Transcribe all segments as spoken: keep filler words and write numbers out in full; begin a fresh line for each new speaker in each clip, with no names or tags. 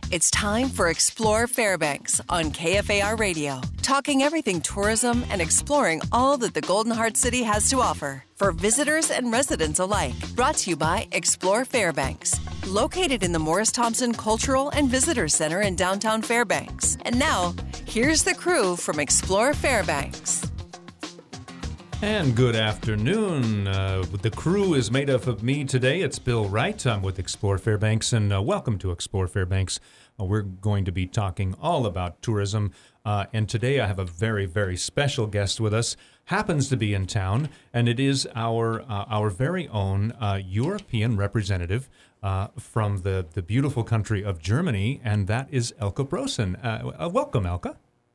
It's time for Explore Fairbanks on K F A R Radio, talking everything tourism and exploring all that the Golden Heart City has to offer for visitors and residents alike. Brought to you by Explore Fairbanks, located in the Morris Thompson Cultural and Visitors Center in downtown Fairbanks. And now, here's the crew from Explore Fairbanks.
And good afternoon. Uh, the crew is made up of me today. It's Bill Wright. I'm with Explore Fairbanks, and uh, welcome to Explore Fairbanks. Uh, we're going to be talking all about tourism, uh, and today I have a very, very special guest with us. Happens to be in town, and it is our uh, our very own uh, European representative uh, from the, the beautiful country of Germany, and that is Elke Brosen. Uh, uh, welcome, Elke.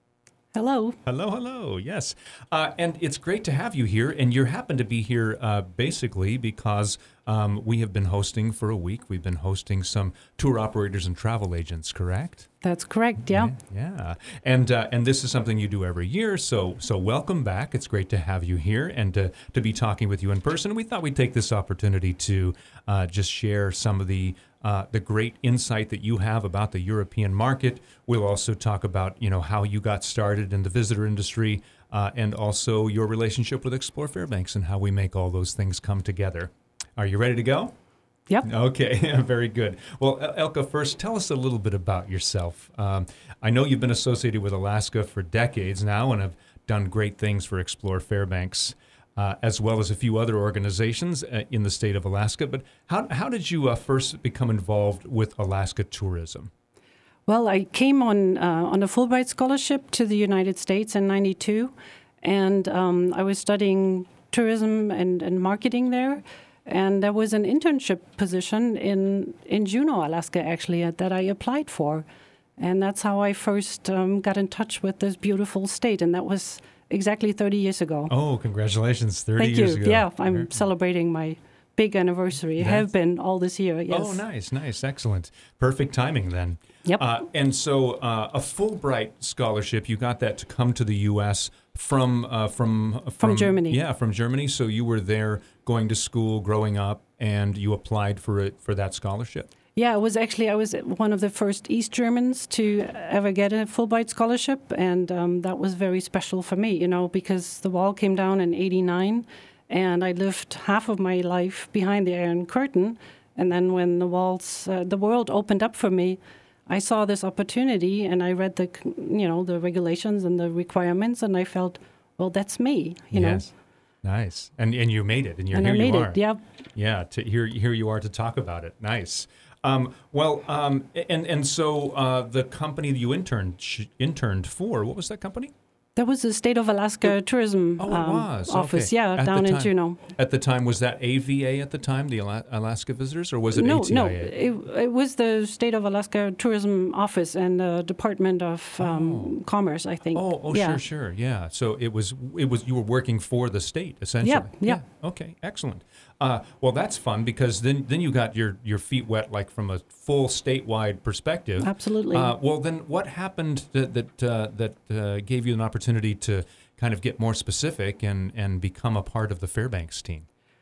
Hello.
Hello, hello, yes. Uh, and it's great to have you here, and you happen to be here uh, basically because um, we have been hosting for a week. We've been hosting some tour operators and travel agents, correct?
That's correct, yeah.
Yeah, yeah. And uh, and this is something you do every year, so so welcome back. It's great to have you here and to, to be talking with you in person. We thought we'd take this opportunity to uh, just share some of the Uh, the great insight that you have about the European market. We'll also talk about, you know, how you got started in the visitor industry uh, and also your relationship with Explore Fairbanks and how we make all those things come together. Are you ready to go?
Yep.
Okay, very good. Well, Elke, first, tell us a little bit about yourself. Um, I know you've been associated with Alaska for decades now and have done great things for Explore Fairbanks. Uh, as well as a few other organizations uh, in the state of Alaska. But how how did you uh, first become involved with Alaska tourism?
Well, I came on uh, on a Fulbright scholarship to the United States in ninety-two, and um, I was studying tourism and, and marketing there. And there was an internship position in, in Juneau, Alaska, actually, uh, that I applied for. And that's how I first um, got in touch with this beautiful state, and that was exactly thirty years ago.
Oh, congratulations, thirty
Thank
years
you.
ago.
Yeah, I'm celebrating my big anniversary.
That's...
Have been all this year, yes.
Oh, nice, nice, excellent. Perfect timing then.
Yep.
Uh, and so uh, a Fulbright scholarship, you got that to come to the U S from, uh, from... From
From Germany.
Yeah, from Germany. So you were there going to school, growing up, and you applied for it for that scholarship?
Yeah, it was actually, I was one of the first East Germans to ever get a Fulbright scholarship, and um, that was very special for me, you know, because the wall came down in eighty-nine, and I lived half of my life behind the Iron Curtain, and then when the walls, uh, the world opened up for me, I saw this opportunity, and I read the, you know, the regulations and the requirements, and I felt, well, that's me, you know.
Yes. Nice. And and you made it, and you're
and
here
I made
you are.
it, yeah.
Yeah, to, here, here you are to talk about it. Nice. Um, well, um, and and so uh, the company that you interned sh- interned for, what was that company?
That was the State of Alaska Tourism
oh, it
um,
was.
office,
Okay.
yeah,
At
down
the
in
time.
Juneau.
At the time, was that A V A at the time, the Ala- Alaska Visitors, or was it
no,
A T I A?
No, it, it was the State of Alaska Tourism Office and the Department of um,
oh.
Commerce, I think.
Oh, oh,
yeah.
sure, sure, yeah. So it was, it was you were working for the state essentially.
Yeah, yeah.
yeah. Okay, excellent. Uh, well, that's fun because then, then you got your, your feet wet, like from a full statewide perspective.
Absolutely.
Uh, well, then what happened that that uh, that uh, gave you an opportunity to kind of get more specific and, and become a part of the Fairbanks team?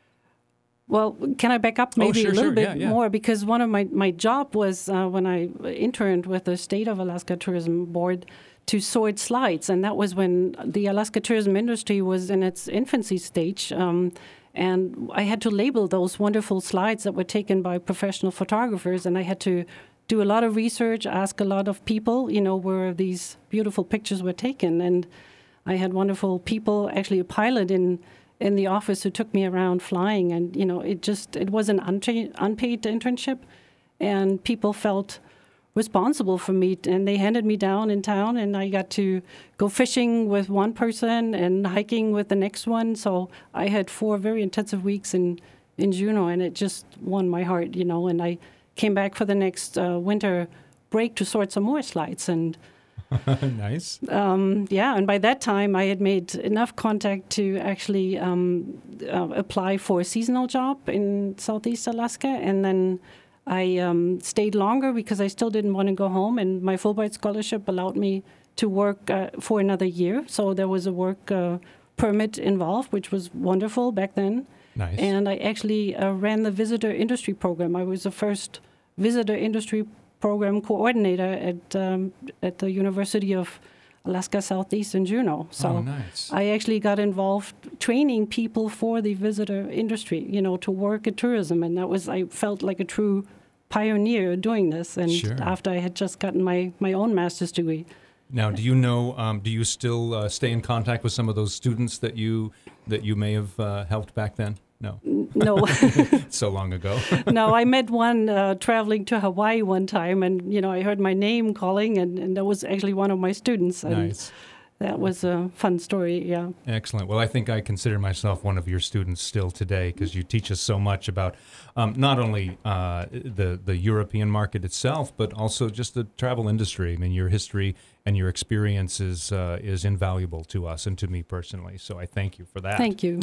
Well, can I back up maybe
oh, sure,
a little
sure.
bit
yeah, yeah.
more? Because one of my, my job was uh, when I interned with the State of Alaska Tourism Board to sort slides. And that was when the Alaska tourism industry was in its infancy stage. Um, and I had to label those wonderful slides that were taken by professional photographers. And I had to do a lot of research, ask a lot of people, you know, where these beautiful pictures were taken. And I had wonderful people, actually a pilot in in the office who took me around flying, and you know, it just it was an unpaid, unpaid internship, and people felt responsible for me, and they handed me down in town, and I got to go fishing with one person and hiking with the next one. So I had four very intensive weeks in in Juneau, and it just won my heart, you know. And I came back for the next uh, winter break to sort some more slides, and
nice.
Um, yeah, and by that time I had made enough contact to actually um, uh, apply for a seasonal job in Southeast Alaska, and then I um, stayed longer because I still didn't want to go home, and my Fulbright scholarship allowed me to work uh, for another year. So there was a work uh, permit involved, which was wonderful back then.
Nice.
And I actually uh, ran the visitor industry program. I was the first visitor industry program coordinator at um, at the University of Alaska Southeast in Juneau. So
oh, nice.
I actually got involved training people for the visitor industry, you know, to work at tourism. And that was, I felt like a true pioneer doing this. And
sure.
after I had just gotten my, my own master's degree.
Now, do you know, um, do you still uh, stay in contact with some of those students that you that you may have uh, helped back then? No.
No.
So long ago.
No, I met one uh, traveling to Hawaii one time, and, you know, I heard my name calling, and, and that was actually one of my students. And
nice.
That was a fun story, yeah.
Excellent. Well, I think I consider myself one of your students still today because you teach us so much about um, not only uh, the, the European market itself, but also just the travel industry. I mean, your history and your experience is, uh, is invaluable to us and to me personally, so I thank you for that.
Thank you.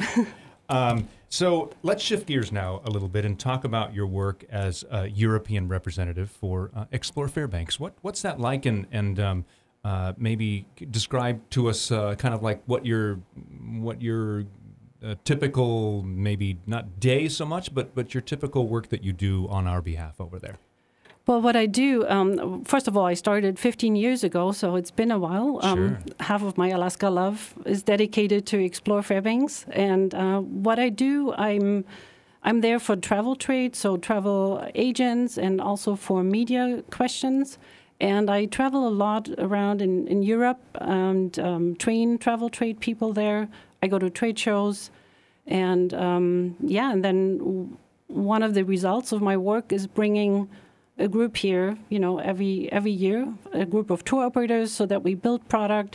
Um, so let's shift gears now a little bit and talk about your work as a European representative for uh, Explore Fairbanks. What what's that like, and and um, uh, maybe describe to us uh, kind of like what your what your uh, typical, maybe not day so much, but but your typical work that you do on our behalf over there.
Well, what I do, um, first of all, I started fifteen years ago, so it's been a while. Um,
sure.
Half of my Alaska love is dedicated to Explore Fairbanks. And uh, what I do, I'm I'm there for travel trade, so travel agents, and also for media questions. And I travel a lot around in, in Europe and um, train travel trade people there. I go to trade shows. And, um, yeah, and then one of the results of my work is bringing a group here, you know, every every year, a group of tour operators, so that we build product,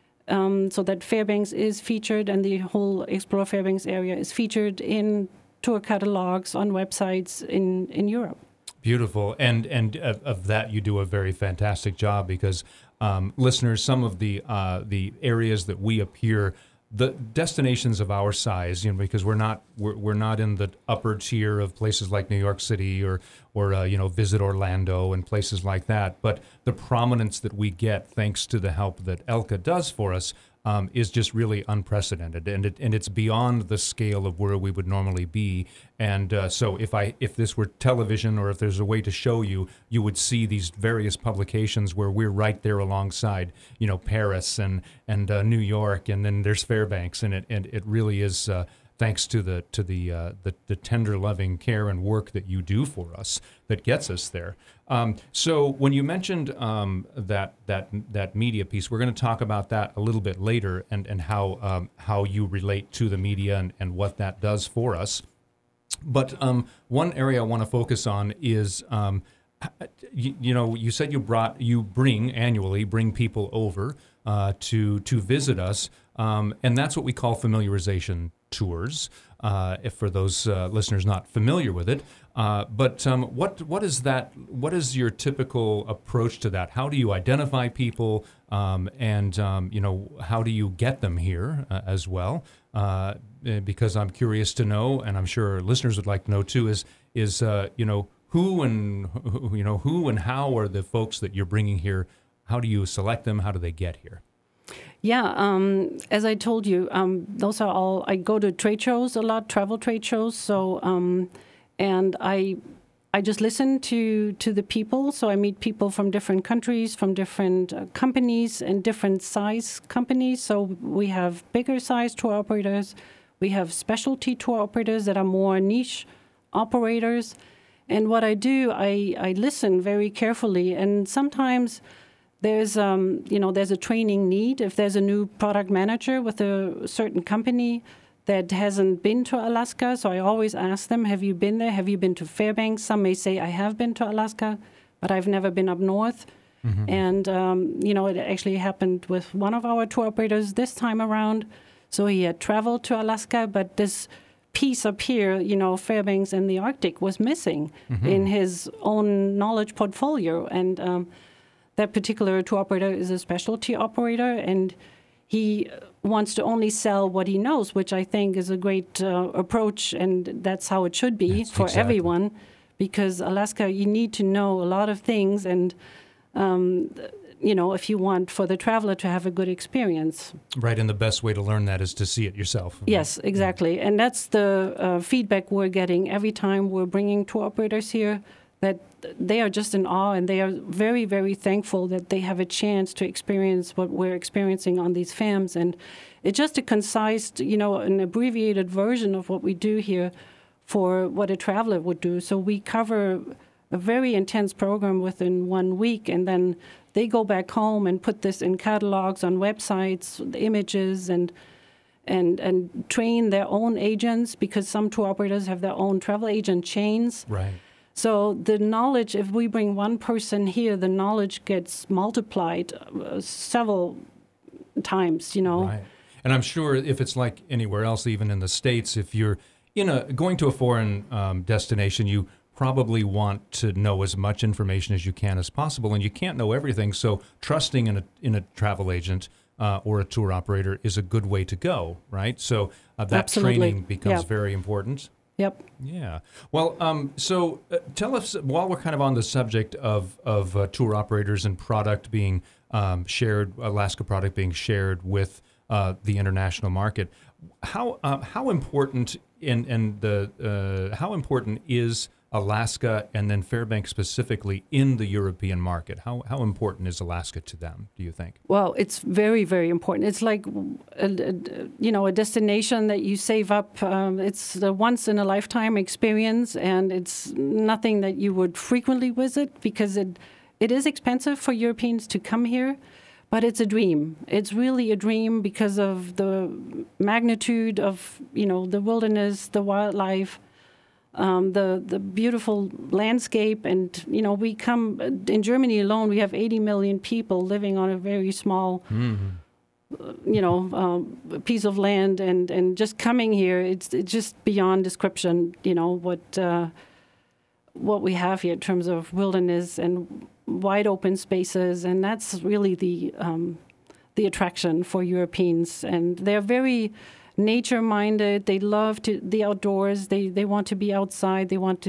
um, so that Fairbanks is featured and the whole Explore Fairbanks area is featured in tour catalogs, on websites in, in Europe.
Beautiful. And and of, of that, you do a very fantastic job because, um, listeners, some of the uh, the areas that we appear, the destinations of our size, you know, because we're not we're, we're not in the upper tier of places like New York City or or uh, you know, Visit Orlando and places like that. But the prominence that we get thanks to the help that Elka does for us um, is just really unprecedented, and it and it's beyond the scale of where we would normally be. And uh, so, if I if this were television, or if there's a way to show you, you would see these various publications where we're right there alongside, you know, Paris and and uh, New York, and then there's Fairbanks, and it and it really is. Uh, Thanks to the to the, uh, the the tender, loving care and work that you do for us, that gets us there. Um, so when you mentioned um, that that that media piece, we're going to talk about that a little bit later, and and how um, how you relate to the media and, and what that does for us. But um, one area I want to focus on is, um, you, you know, you said you brought you bring annually bring people over uh, to to visit us, um, and that's what we call familiarization tours, uh, if for those uh, listeners not familiar with it. Uh, but um, what what is that? What is your typical approach to that? How do you identify people, um, and um, you know, how do you get them here uh, as well? Uh, because I'm curious to know, and I'm sure listeners would like to know too. Is is uh, you know, who and who, you know who and how are the folks that you're bringing here? How do you select them? How do they get here?
Yeah, um, as I told you, um, those are all, I go to trade shows a lot, travel trade shows, so, um, and I I just listen to, to the people, so I meet people from different countries, from different uh, companies and different size companies, so we have bigger size tour operators, we have specialty tour operators that are more niche operators, and what I do, I, I listen very carefully, and sometimes There's, um, you know, there's a training need. If there's a new product manager with a certain company that hasn't been to Alaska, so I always ask them, have you been there? Have you been to Fairbanks? Some may say, I have been to Alaska, but I've never been up north. Mm-hmm. And, um, you know, it actually happened with one of our tour operators this time around. So he had traveled to Alaska, but this piece up here, you know, Fairbanks and the Arctic was missing mm-hmm. in his own knowledge portfolio. And um, that particular tour operator is a specialty operator, and he wants to only sell what he knows, which I think is a great uh, approach, and that's how it should be
that's
for
exactly.
everyone, because Alaska, you need to know a lot of things, and, um, you know, if you want for the traveler to have a good experience.
Right, and the best way to learn that is to see it yourself.
Yes, exactly, and that's the uh, feedback we're getting every time we're bringing tour operators here, that they are just in awe, and they are very, very thankful that they have a chance to experience what we're experiencing on these F A Ms. And it's just a concise, you know, an abbreviated version of what we do here for what a traveler would do. So we cover a very intense program within one week, and then they go back home and put this in catalogs on websites, the images, and and and train their own agents, because some tour operators have their own travel agent chains.
Right.
So the knowledge, if we bring one person here, the knowledge gets multiplied uh, several times, you know.
Right. And I'm sure if it's like anywhere else, even in the States, if you're in a going to a foreign um, destination, you probably want to know as much information as you can as possible, and you can't know everything. So trusting in a in a travel agent uh, or a tour operator is a good way to go, right? So uh, that
Absolutely.
training becomes
Yeah.
very important.
Yep.
Yeah. Well, um, so uh, tell us, while we're kind of on the subject of of uh, tour operators and product being um, shared, Alaska product being shared with uh, the international market, how uh, how important in and the uh, how important is Alaska and then Fairbanks specifically in the European market? How how important is Alaska to them, do you think?
Well, it's very, very important. It's like, a, a, you know, a destination that you save up. Um, it's a once-in-a-lifetime experience, and it's nothing that you would frequently visit, because it it is expensive for Europeans to come here, but it's a dream. It's really a dream because of the magnitude of, you know, the wilderness, the wildlife, Um, the the beautiful landscape. And, you know, we come, in Germany alone, we have eighty million people living on a very small, mm-hmm. uh, you know, um, piece of land. And, and just coming here, it's, it's just beyond description, you know, what uh, what we have here in terms of wilderness and wide open spaces. And that's really the um, the attraction for Europeans. And they're very nature-minded. They love to the outdoors. They they want to be outside. They want to,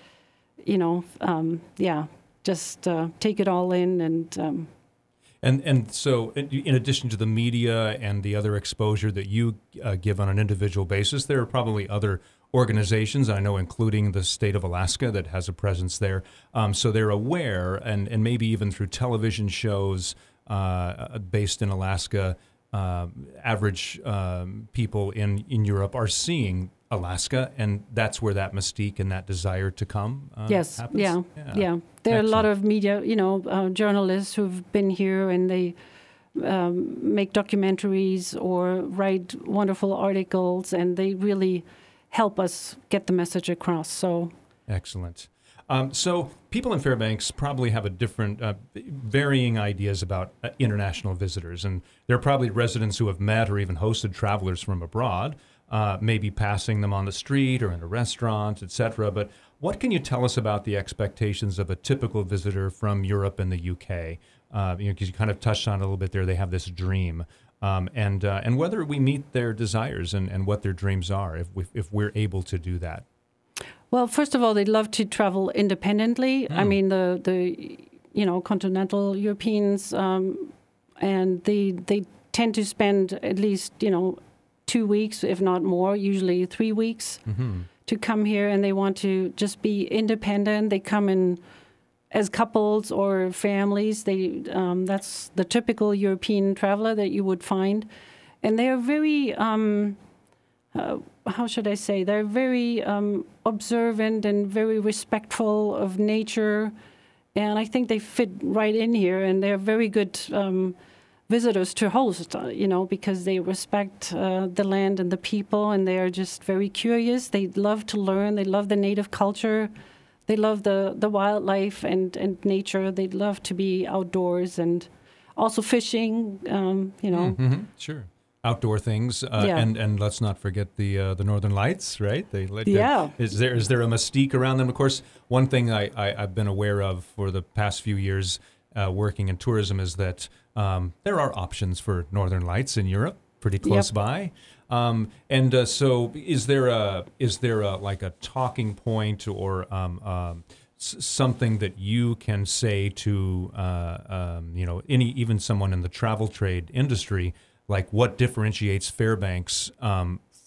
you know, um, yeah, just uh, take it all in. And um,
and and so, in addition to the media and the other exposure that you uh, give on an individual basis, there are probably other organizations, I know, including the state of Alaska, that has a presence there. Um, so they're aware, and and maybe even through television shows uh, based in Alaska. Uh, average um, people in, in Europe are seeing Alaska, and that's where that mystique and that desire to come uh,
yes,
happens?
yeah, yeah, yeah. There Excellent. are a lot of media, you know, uh, journalists who've been here, and they um, make documentaries or write wonderful articles, and they really help us get the message across. So
excellent. Um, so people in Fairbanks probably have a different, uh, varying ideas about uh, international visitors, and there are probably residents who have met or even hosted travelers from abroad, uh, maybe passing them on the street or in a restaurant, et cetera. But what can you tell us about the expectations of a typical visitor from Europe and the U K? Uh, you know, because you kind of touched on it a little bit there. They have this dream, um, and uh, and whether we meet their desires and, and what their dreams are, if we, if we're able to do that.
Well, first of all, they'd love to travel independently. Mm. I mean, the, the you know, continental Europeans, um, and they they tend to spend at least, you know, two weeks, if not more, usually three weeks mm-hmm. to come here, and they want to just be independent. They come in as couples or families. They um, that's the typical European traveler that you would find, and they are very. Um, uh, how should I say? They're very um, observant and very respectful of nature, and I think they fit right in here. And they're very good um, visitors to host, uh, you know, because they respect uh, the land and the people, and they are just very curious. They love to learn. They love the native culture. They love the, the wildlife and, and nature. They love to be outdoors, and also fishing, um, you know.
Mm-hmm. Sure. Outdoor things, uh,
yeah.
and and let's not forget the uh, the Northern Lights, right? They, they,
yeah.
Is there is there a mystique around them? Of course, one thing I, I I've been aware of for the past few years uh, working in tourism is that um, there are options for Northern Lights in Europe, pretty close
yep.
by. Um, and uh, so, is there a is there a like a talking point or um, um, s- something that you can say to uh, um, you know any even someone in the travel trade industry? Like what differentiates Fairbanks um,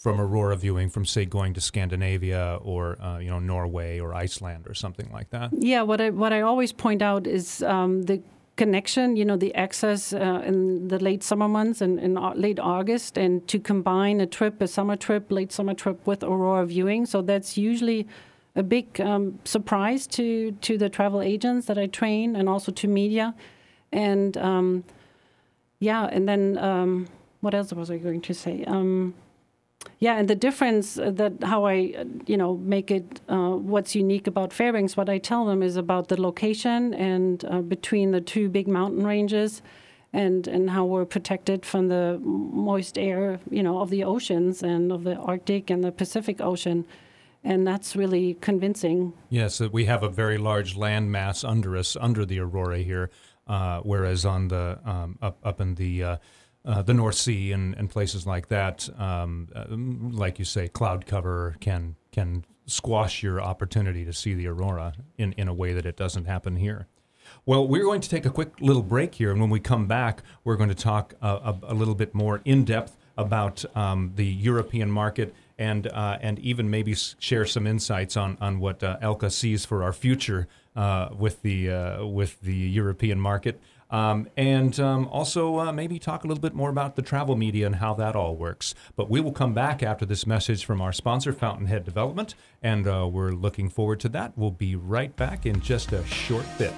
from aurora viewing from, say, going to Scandinavia or uh, you know Norway or Iceland or something like that?
Yeah, what I what I always point out is um, the connection, you know, the access uh, in the late summer months and in late August, and to combine a trip, a summer trip, late summer trip with aurora viewing. So that's usually a big um, surprise to, to the travel agents that I train and also to media. And um, yeah, and then um, what else was I going to say? Um, Yeah, and the difference that how I, you know, make it uh, what's unique about Fairbanks, what I tell them is about the location and uh, between the two big mountain ranges, and, and how we're protected from the moist air, you know, of the oceans and of the Arctic and the Pacific Ocean. And that's really convincing.
Yes, we have a very large land mass under us, under the aurora here, uh, whereas on the um, up up in the uh, Uh, the North Sea and, and places like that, um, uh, like you say, cloud cover can can squash your opportunity to see the aurora in, in a way that it doesn't happen here. Well, we're going to take a quick little break here, and when we come back, we're going to talk uh, a, a little bit more in depth about um, the European market and uh, and even maybe share some insights on on what uh, Elke sees for our future uh, with the uh, with the European market. Um, and um, also uh, maybe talk a little bit more about the travel media and how that all works. But we will come back after this message from our sponsor, Fountainhead Development, and uh, we're looking forward to that. We'll be right back in just a short bit.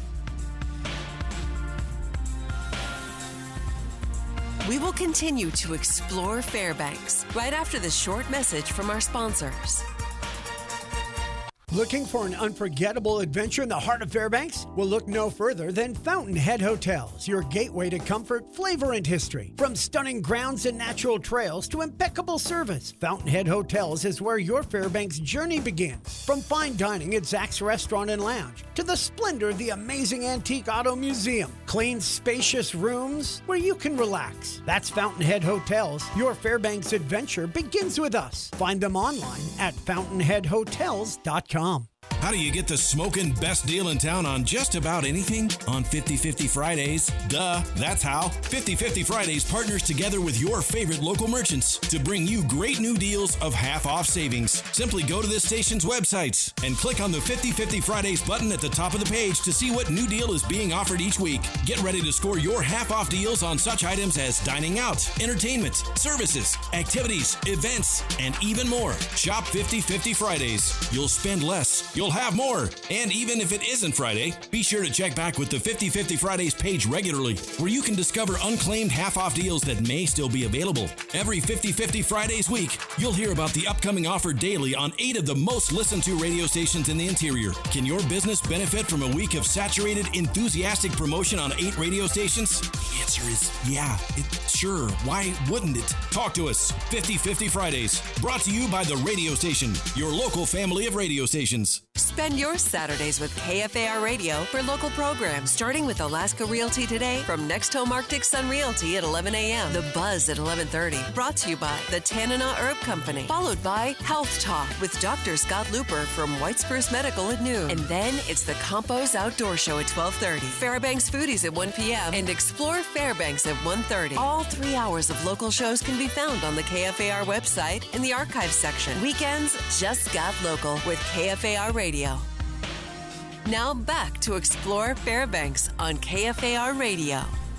We will continue to explore Fairbanks right after this short message from our sponsors.
Looking for an unforgettable adventure in the heart of Fairbanks? Well, look no further than Fountainhead Hotels, your gateway to comfort, flavor, and history. From stunning grounds and natural trails to impeccable service, Fountainhead Hotels is where your Fairbanks journey begins. From fine dining at Zach's Restaurant and Lounge to the splendor of the amazing Antique Auto Museum. Clean, spacious rooms where you can relax. That's Fountainhead Hotels. Your Fairbanks adventure begins with us. Find them online at fountainhead hotels dot com.
How do you get the smoking best deal in town on just about anything? On fifty fifty Fridays. Duh, that's how. fifty fifty Fridays partners together with your favorite local merchants to bring you great new deals of half-off savings. Simply go to this station's websites and click on the fifty fifty Fridays button at the top of the page to see what new deal is being offered each week. Get ready to score your half-off deals on such items as dining out, entertainment, services, activities, events, and even more. Shop fifty fifty Fridays. You'll spend less. You'll have more. And even if it isn't Friday, be sure to check back with the fifty fifty Fridays page regularly, where you can discover unclaimed half-off deals that may still be available. Every fifty fifty Fridays week, you'll hear about the upcoming offer daily on eight of the most listened to radio stations in the interior. Can your business benefit from a week of saturated, enthusiastic promotion on eight radio stations? The answer is yeah. It, sure. Why wouldn't it? Talk to us. fifty fifty Fridays. Brought to you by the radio station, your local family of radio stations.
Spend your Saturdays with K F A R Radio for local programs, starting with Alaska Realty Today from Next Home Arctic Sun Realty at eleven a.m. The Buzz at eleven thirty, brought to you by the Tanana Herb Company, followed by Health Talk with Doctor Scott Looper from White Spruce Medical at noon. And then it's the Campos Outdoor Show at twelve thirty, Fairbanks Foodies at one p.m., and Explore Fairbanks at one thirty. All three hours of local shows can be found on the K F A R website in the archives section. Weekends just got local with K F A R Radio. Radio. Now back to Explore Fairbanks on K F A R Radio.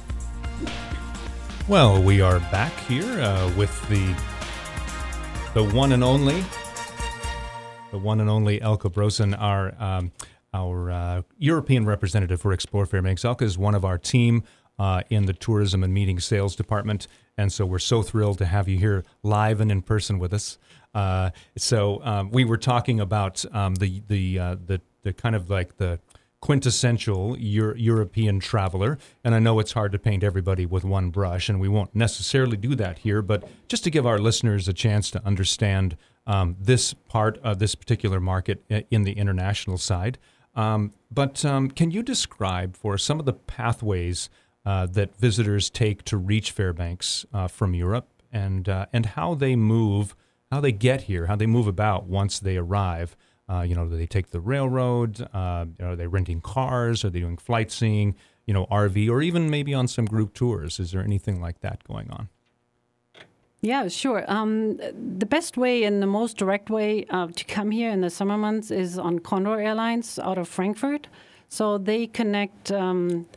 Well, we are back here uh, with the the one and only, the one and only Elke Brosen, our um, our uh, European representative for Explore Fairbanks. Elke is one of our team uh, in the tourism and meeting sales department, and so we're so thrilled to have you here live and in person with us. Uh, so um, we were talking about um, the the, uh, the the kind of like the quintessential Euro- European traveler, and I know it's hard to paint everybody with one brush, and we won't necessarily do that here, but just to give our listeners a chance to understand um, this part of this particular market in the international side. Um, but um, can you describe for some of the pathways uh, that visitors take to reach Fairbanks uh, from Europe, and uh, and how they move? How they get here, how they move about once they arrive. Uh, you know, do they take the railroad? Uh, are they renting cars? Are they doing flight seeing? You know, R V, or even maybe on some group tours? Is there anything like that going on?
Yeah, sure. Um, the best way and the most direct way uh, to come here in the summer months is on Condor Airlines out of Frankfurt. So they connect um,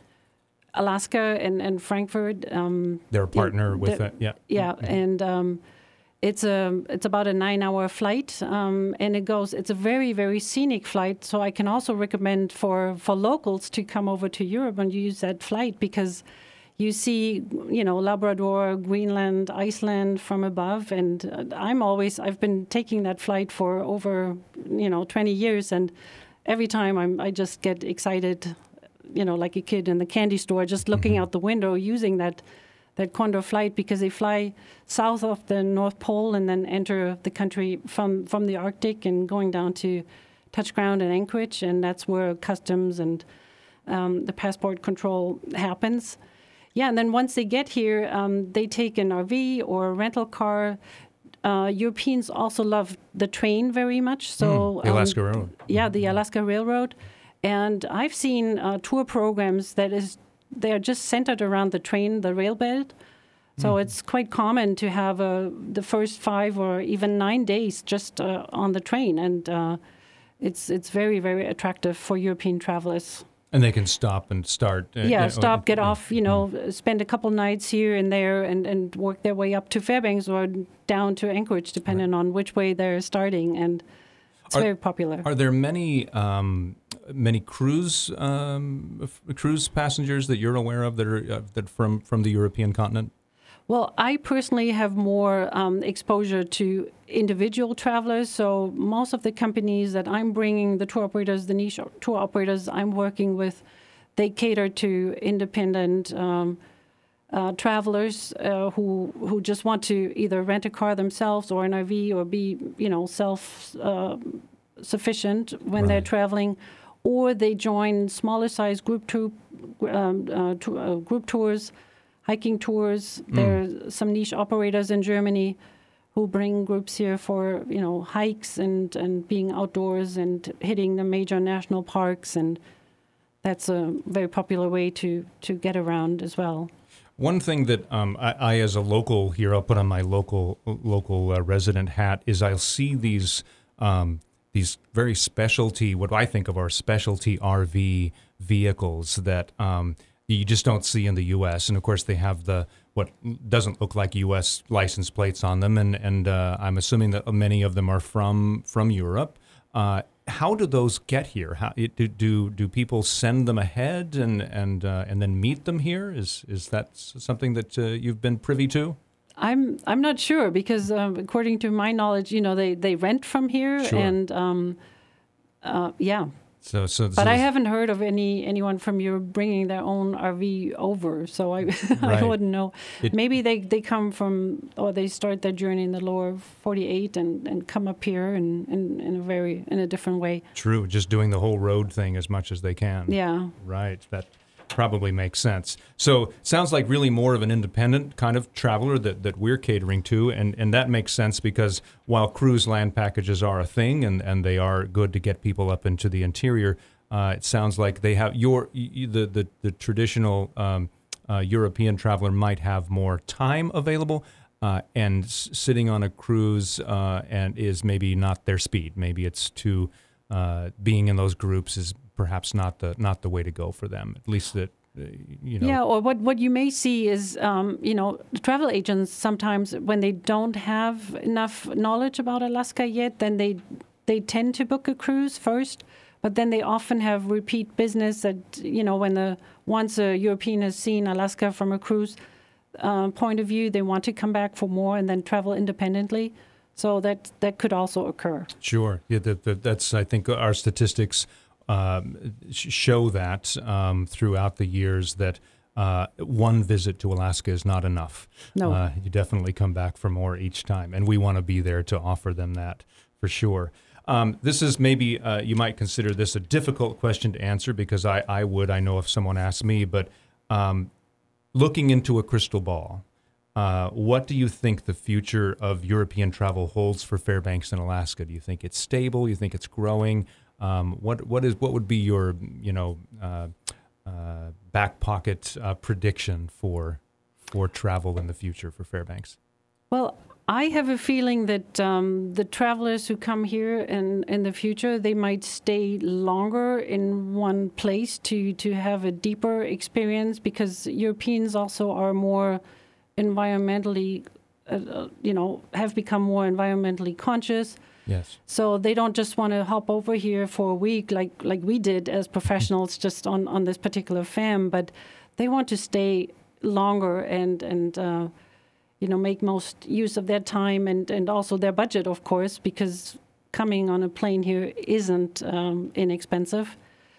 Alaska and, and Frankfurt. Um,
They're a partner with
the,
it, yeah.
Yeah,
Mm-hmm.
and um, it's a it's about a nine-hour flight, um, and it goes. It's a very very scenic flight. So I can also recommend for for locals to come over to Europe and use that flight because you see, you know, Labrador, Greenland, Iceland from above, and uh, I'm always I've been taking that flight for over you know twenty years, and every time I'm I just get excited, you know, like a kid in the candy store, just looking
Mm-hmm.
out the window using that. that Condor flight because they fly south of the North Pole and then enter the country from, from the Arctic and going down to touch ground in Anchorage, and that's where customs and um, the passport control happens. Yeah, and then once they get here, um, they take an R V or a rental car. Uh, Europeans also love the train very much. So
Mm, the Alaska
um,
Railroad.
Yeah, the Alaska Railroad. And I've seen uh, tour programs that is they are just centered around the train, the rail belt. So
Mm.
it's quite common to have uh, the first five or even nine days just uh, on the train. And uh, it's it's very, very attractive for European travelers.
And they can stop and start. Uh,
Yeah,
uh,
stop, get
uh,
off, you know, spend a couple nights here and there and, and work their way up to Fairbanks or down to Anchorage, depending on which way they're starting. And it's
Are-
very popular.
Are there many um, many cruise um, f- cruise passengers that you're aware of that are uh, that from, from the European continent?
Well, I personally have more um, exposure to individual travelers. So most of the companies that I'm bringing, the tour operators, the niche tour operators I'm working with, they cater to independent um, uh, travelers uh, who who just want to either rent a car themselves or an R V or be, you know, self uh, sufficient when they're
Right.
traveling, or they join smaller size group tour, um, uh, to, uh, group tours. Hiking tours. There's some niche operators in Germany who bring groups here for, you know, hikes and, and being outdoors and hitting the major national parks. And that's a very popular way to, to get around as well.
One thing that um, I, I, as a local here, I'll put on my local local uh, resident hat, is I'll see these um, these very specialty, what I think of are specialty R V vehicles that um, you just don't see in the U S. And of course, they have the what doesn't look like U S license plates on them, and and uh, I'm assuming that many of them are from from Europe. Uh, how do those get here? How do do, do people send them ahead and and uh, and then meet them here? Is is that something that uh, you've been privy to?
I'm I'm not sure because um, according to my knowledge, you know, they, they rent from here
Sure.
and um, uh, yeah.
So so.
But I haven't heard of any anyone from Europe bringing their own R V over, so I
Right.
I wouldn't know.
It-
Maybe they, they come from, or they start their journey in the lower forty-eight and, and come up here in, in, in a very in a different way.
True, just doing the whole road thing as much as they can.
Yeah.
Right. That probably makes sense. So sounds like really more of an independent kind of traveler that, that we're catering to, and, and that makes sense because while cruise land packages are a thing and, and they are good to get people up into the interior, uh, it sounds like they have your you, the, the the traditional um, uh, European traveler might have more time available. Uh, and s- sitting on a cruise uh, and is maybe not their speed. Maybe it's too uh, being in those groups is perhaps not the not the way to go for them. At least that uh, you know.
Yeah, or what, what you may see is, um, you know, the travel agents sometimes when they don't have enough knowledge about Alaska yet, then they they tend to book a cruise first, but then they often have repeat business that, you know, when the once a European has seen Alaska from a cruise uh, point of view, they want to come back for more and then travel independently. So that that could also occur.
Sure. Yeah, that, that, that's I think our statistics um, sh- show that um, throughout the years that uh, one visit to Alaska is not enough.
No.
Uh, you definitely come back for more each time, and we want to be there to offer them that for sure. Um, this is maybe, uh, you might consider this a difficult question to answer because I, I would, I know if someone asked me, but um, looking into a crystal ball, uh, what do you think the future of European travel holds for Fairbanks and Alaska? Do you think it's stable? You think it's growing? Um, what what is what would be your you know uh, uh, back pocket uh, prediction for for travel in the future for Fairbanks?
Well, I have a feeling that um, the travelers who come here in, in the future, they might stay longer in one place to, to have a deeper experience, because Europeans also are more environmentally, uh, you know, have become more environmentally conscious.
Yes.
So they don't just want to hop over here for a week like, like we did as professionals just on, on this particular farm, but they want to stay longer and, and uh, you know, make most use of their time and, and also their budget, of course, because coming on a plane here isn't um, inexpensive.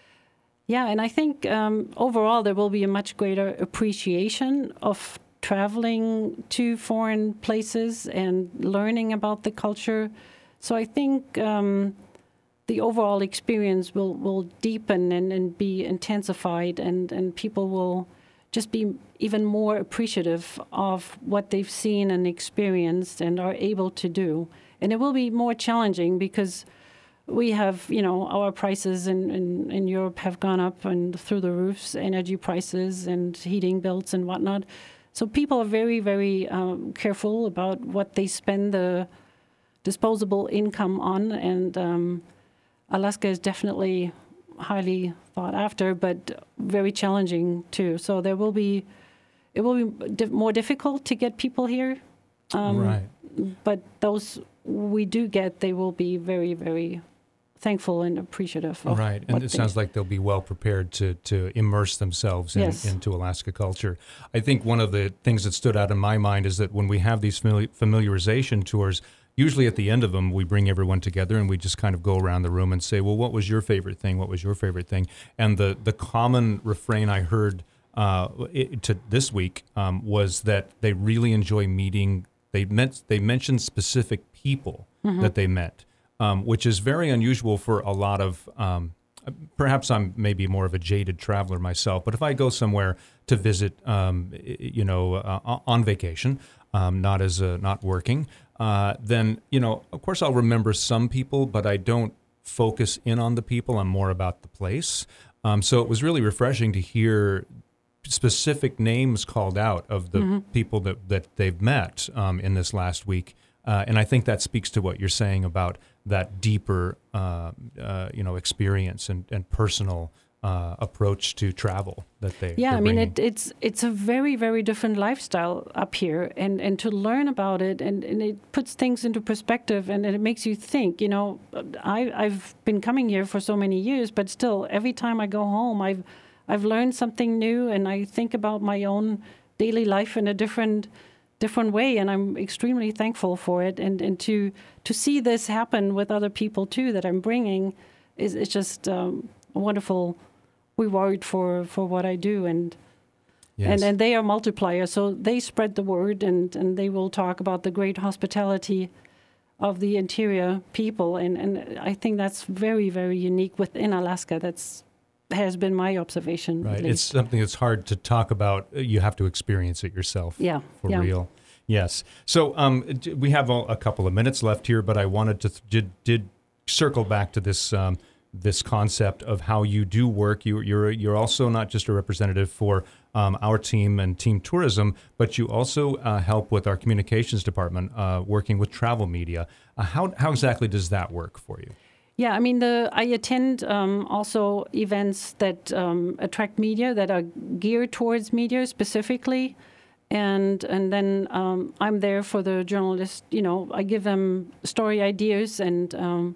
Yeah, and I think um, overall there will be a much greater appreciation of traveling to foreign places and learning about the culture. So I think um, the overall experience will, will deepen and, and be intensified, and, and people will just be even more appreciative of what they've seen and experienced and are able to do. And it will be more challenging because we have, you know, our prices in, in, in Europe have gone up and through the roofs, energy prices and heating bills and whatnot. So people are very, very um, careful about what they spend the disposable income on. And um, Alaska is definitely highly thought after, but very challenging too. So there will be, it will be di- more difficult to get people here. Um,
right.
But those we do get, they will be very, very thankful and appreciative of
right. And
what
it
they-
sounds like they'll be well prepared to to immerse themselves in,
Yes.
into Alaska culture. I think one of the things that stood out in my mind is that when we have these famili- familiarization tours, usually at the end of them, we bring everyone together and we just kind of go around the room and say, well, what was your favorite thing? What was your favorite thing? And the, the common refrain I heard uh, it, to this week um, was that they really enjoy meeting. They met, they mentioned specific people
Mm-hmm.
that they met, um, which is very unusual for a lot of, um, perhaps I'm maybe more of a jaded traveler myself, but if I go somewhere to visit, um, you know, uh, on vacation, um, not as a, not working, uh, then, you know, of course I'll remember some people, but I don't focus in on the people. I'm more about the place. Um, so it was really refreshing to hear specific names called out of the
Mm-hmm.
people that, that they've met um, in this last week. Uh, and I think that speaks to what you're saying about that deeper, uh, uh, you know, experience and, and personal uh, approach to travel that they.
Yeah,
they're
I mean,
bringing.
it, it's it's a very, very different lifestyle up here, and, and to learn about it, and, and it puts things into perspective, and, and it makes you think. You know, I I've been coming here for so many years, but still, every time I go home, I've I've learned something new, and I think about my own daily life in a different different way, and I'm extremely thankful for it. And, and to to see this happen with other people too that I'm bringing is it's just um, a wonderful reward for, for what I do. And
Yes.
and and they are multipliers, so they spread the word, and, and they will talk about the great hospitality of the interior people, and, and I think that's very, very unique within Alaska. That's has been my observation.
Right.
At
It's
least.
something that's hard to talk about. You have to experience it yourself.
Yeah,
For
yeah.
real. Yes. So um, d- we have a, a couple of minutes left here, but I wanted to th- did did circle back to this um, this concept of how you do work. You, you're you're also not just a representative for um, our team and Team Tourism, but you also uh, help with our communications department, uh, working with travel media. Uh, how how exactly does that work for you?
Yeah, I mean, the I attend um, also events that um, attract media, that are geared towards media specifically, and and then um, I'm there for the journalists. You know, I give them story ideas and um,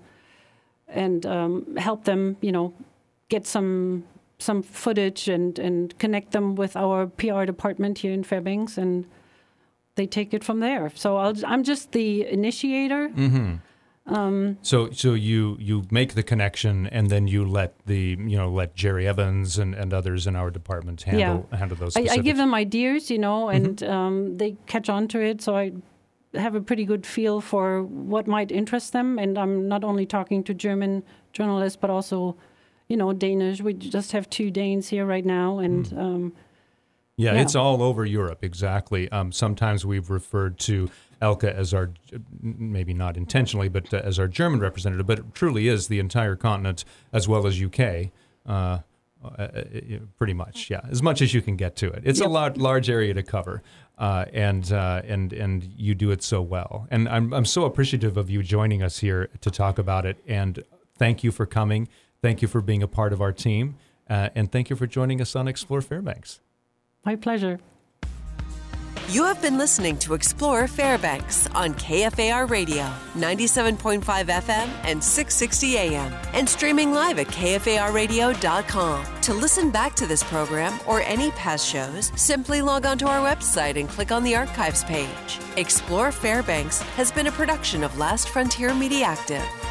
and um, help them, you know, get some some footage and, and connect them with our P R department here in Fairbanks, and they take it from there. So I'll, I'm just the initiator.
Mm-hmm.
Um,
So so you you make the connection, and then you let the you know let Jerry Evans and, and others in our department handle handle those
I,
specifics.
I give them ideas, you know, and um, they catch on to it. So I have a pretty good feel for what might interest them. And I'm not only talking to German journalists, but also, you know, Danish. We just have two Danes here right now, and um,
Yeah,
Yeah.
it's all over Europe, exactly. Um, sometimes we've referred to Elke as our, maybe not intentionally, but uh, as our German representative, but it truly is the entire continent as well as U K, uh, uh, pretty much, yeah, as much as you can get to it. It's yep. a large, large area to cover, uh, and uh, and and you do it so well. And I'm I'm so appreciative of you joining us here to talk about it. And thank you for coming. Thank you for being a part of our team, uh, and thank you for joining us on Explore Fairbanks.
My pleasure.
You have been listening to Explore Fairbanks on K F A R Radio, ninety-seven point five F M and six sixty A M, and streaming live at K F A R radio dot com. To listen back to this program or any past shows, simply log on to our website and click on the archives page. Explore Fairbanks has been a production of Last Frontier Media Active.